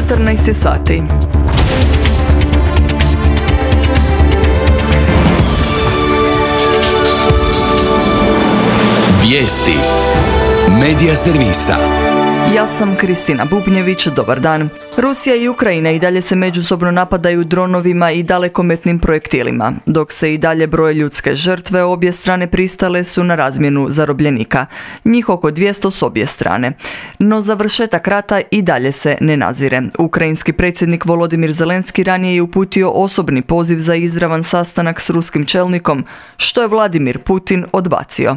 14 je sati. Vijesti Medija servisa. Ja sam Kristina Bubnjević, dobar dan. Rusija i Ukrajina i dalje se međusobno napadaju dronovima i dalekometnim projektilima. Dok se i dalje broje ljudske žrtve, obje strane pristale su na razmjenu zarobljenika. Njih oko 200 s obje strane. No završetak rata i dalje se ne nazire. Ukrajinski predsjednik Volodimir Zelenski ranije je uputio osobni poziv za izravan sastanak s ruskim čelnikom, što je Vladimir Putin odbacio.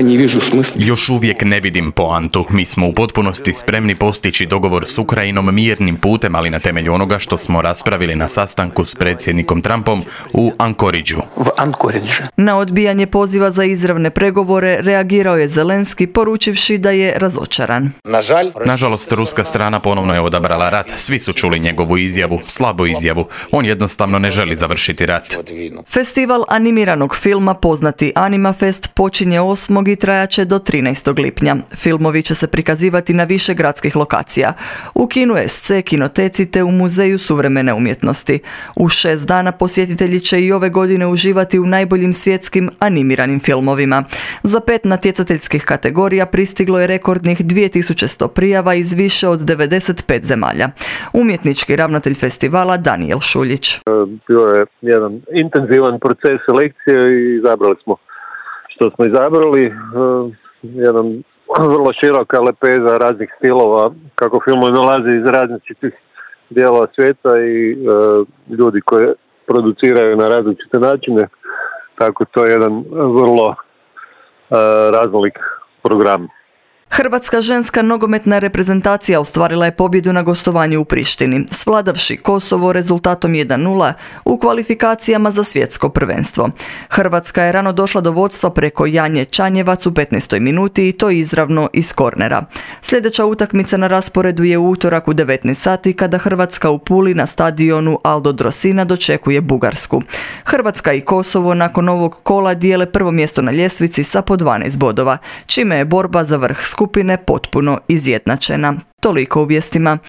Još uvijek ne vidim poantu. Mi smo u potpunosti spremni postići dogovor s Ukrajinom mirnim putem, ali na temelju onoga što smo raspravili na sastanku s predsjednikom Trumpom u Ankoridžu. Na odbijanje poziva za izravne pregovore reagirao je Zelenski, poručivši da je razočaran. Nažalost, ruska strana ponovno je odabrala rat. Svi su čuli njegovu izjavu, slabu izjavu. On jednostavno ne želi završiti rat. Festival animiranog filma poznati Animafest počinje 8. i trajaće do 13. lipnja. Filmovi će se prikazivati na više gradskih lokacija. U kinu SC, kinoteci te u Muzeju suvremene umjetnosti. U 6 dana posjetitelji će i ove godine uživati u najboljim svjetskim animiranim filmovima. Za 5 natjecateljskih kategorija pristiglo je rekordnih 2100 prijava iz više od 95 zemalja. Umjetnički ravnatelj festivala Danijel Šuljić. Bio je jedan intenzivan proces selekcije i izabrali smo što smo izabrali. Jedan vrlo široka lepeza raznih stilova, kako filmovi nalaze iz različitih dijelova svijeta i ljudi koji produciraju na različite načine, tako to je jedan vrlo raznolik program. Hrvatska ženska nogometna reprezentacija ostvarila je pobjedu na gostovanju u Prištini, svladavši Kosovo rezultatom 1:0 u kvalifikacijama za svjetsko prvenstvo. Hrvatska je rano došla do vodstva preko Janje Čanjevac u 15. minuti i to izravno iz kornera. Sljedeća utakmica na rasporedu je u utorak u 19 sati kada Hrvatska u Puli na stadionu Aldo Drosina dočekuje Bugarsku. Hrvatska i Kosovo nakon ovog kola dijele prvo mjesto na ljestvici sa po 12 bodova, čime je borba za vrh skupine potpuno izjednačena. Toliko u vijestima.